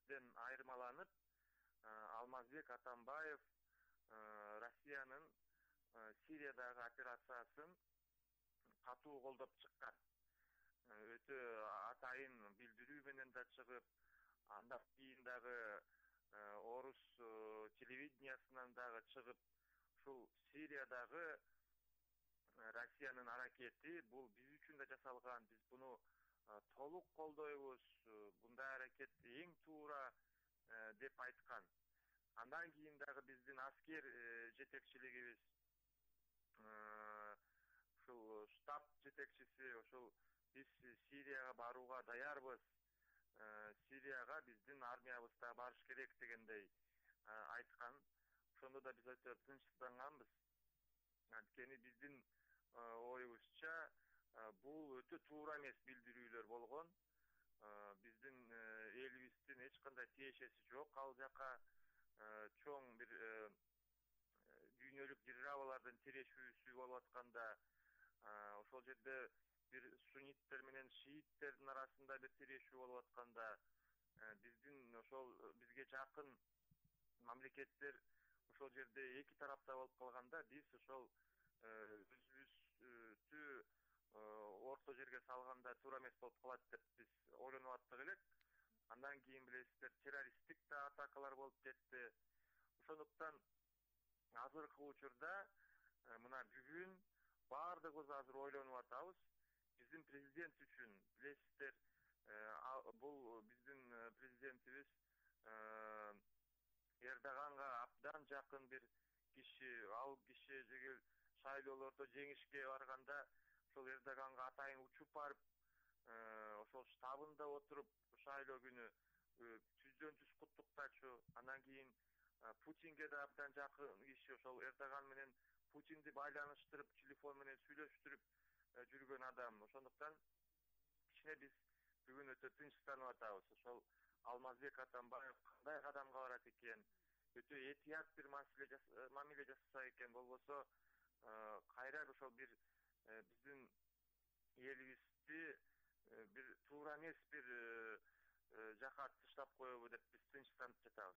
бизден айырмаланып, Алмазбек Атамбаев Россиянын Сириядагы операциясын катуу колдоп чыккан. Өтө атайын билдирүү менен да чыгып, андан кийин дагы орус телевидениясынан дагы чыгып, ушул Сириядагы Россиянын аракети бул биз үчүн да жасалган, биз буну толук колдойбуз, мындай аракет эң туура деп айткан. Андан кийин дагы биздин аскер жетекчилигибиз, ушул штаб жетекчиси ошол биз Сирияга барууга даярбыз, Сирияга биздин армиябыз да барыш керек дегендей айткан. Ошондо да биз өтө тынчсызданганбыз. Анткени биздин оюбузча бул өтө туура эмес билдирүүлөр болгон. Биздин элибиздин эч кандай тиешеси жок ал жака. Чоң бир дүйнөлүк державалардын тирешүүсү болуп атканда, ошол жерде бир сунниттер менен шииттердин арасында бир тирешүү болуп атканда, биздин ошол бизге жакын мамлекеттер ошол жерде эки тарапта болуп калганда, биз ошол өзүбүздү орто жерге салганда туура эмес болуп калат деп биз ойлонуп аттык элек. Андан кийин билесиздер, террористтик да атакалар болуп кетти. Ошондуктан азыркы учурда мына бүгүн баардыгыбыз азыр ойлонуп атабыз. Биздин президент үчүн билесиздер, бул биздин президентибиз Эрдоганга абдан жакын бир киши. Ал киши шайлоолордо жеңишке барганда ошол Эрдоганга атайын учуп барып, ошол штабында отуруп шайлоо күнү түздөн түз куттуктачу. Андан кийин Путинге да абдан жакын киши, ошол Эрдоган менен Путинди байланыштырып, телефон менен сүйлөштүрүп жүргөн адам. Ошондуктан кичине биз бүгүн өтө тынчсызданып атабыз. Ошол Алмазбек Атамбаев кандай кадамга барат экен, өтө этият бир мамиле жасаса экен, болбосо кайра ошол бир биздин элибизди бир туура эмес бир жака таштап коебу деп биз тынчсызданып жатабыз.